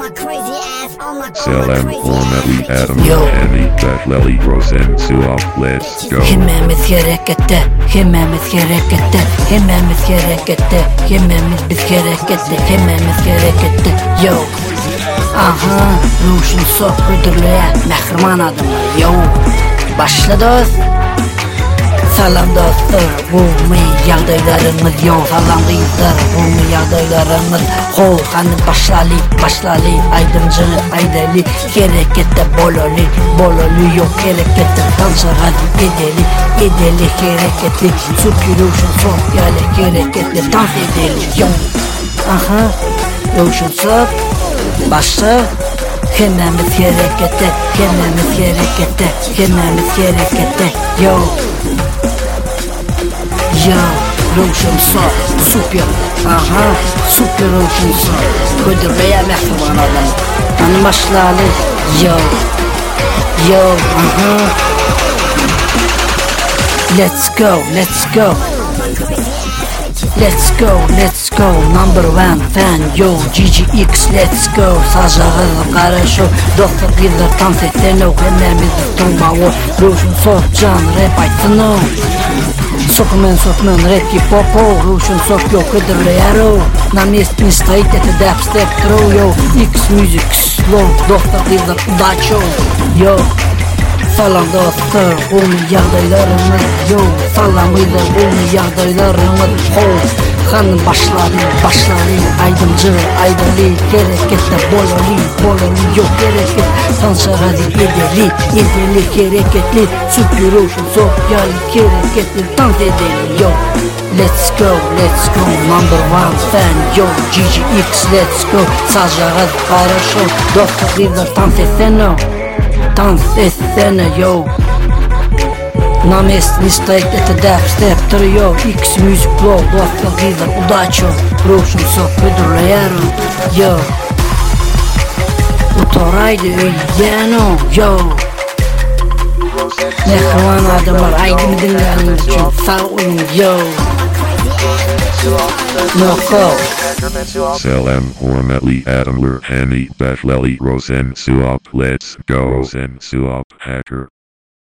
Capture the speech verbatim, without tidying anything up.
Selam hürmetli adamlar, Henny Behleli Rosen Suop, let's go. Hemmemiz harekette, hemmemiz harekette, hemmemiz harekette, hemmemiz biz harekette, hemmemiz harekette, yo. Aha, Ruşun sok müdürlüğe, mehriman adamlar, yo. Başladık. Salam dostlar, bu mi yağdaylarımız yo. Salam kızlar, bu mi yağdaylarımız ho. Hani başlali, başlali, aydımcını aydali, harekette bololi, bololi yok harekette. Dansa hadi edeli, edeli hareketli, süpürüşün çok yali hareketli, dans edeli yo. Aha, Ruşun sok, başla. Hemmemiz harekette, hemmemiz harekette, hemmemiz harekette, yo. Yo, Ruşun sok, süper, aha, süper Ruşun sok. Ködürmeye mehriman adam, hani başlalı, yo, yo, aha. Let's go, let's go. Let's go, let's go, number one fan, yo, G G X, let's go. Sajağız karışo, dostlar kızlar dans etsene o, hemmemiz tutmağı. Ruşun sok, can, rap aytsın o. Sokmen, sokmen, rap hip hop o. Ruşun sok, yo, kıdırlayar o. Nam jestin stoit, ete dubstep throw, yo. X music, slow, dostlar kızlar udaço, yo. Salam dostlar, bu mi yağdaylarımız yo. Salam kızlar, bu mi yağdaylarımız ho. Hanım başladı, başladı, aydımcı, aydalı, harekette bololi, bololi yok hareket. Dansa hadi edeli, edeli hareketli, süpürüşün sok yali hareketli, dans edeli yo. Let's go, let's go, number one fan yo, G G X, let's go. Sajağız karışo, dostlar kızlar dans etsene o. Dans etsene yo. Namest nistajt ete dubstep trio, X music flow, dostlar kızlar udaço. Ruşun sok müdürleyer yo. Utoraydı öyyeno yo. Mehriman adamlar, aydın dinleyenler için sağ olun yo. Noko. Selam hürmetli adamlar, Henny Behleli Rosen Suop, let's go. Rosen Suop, hacker.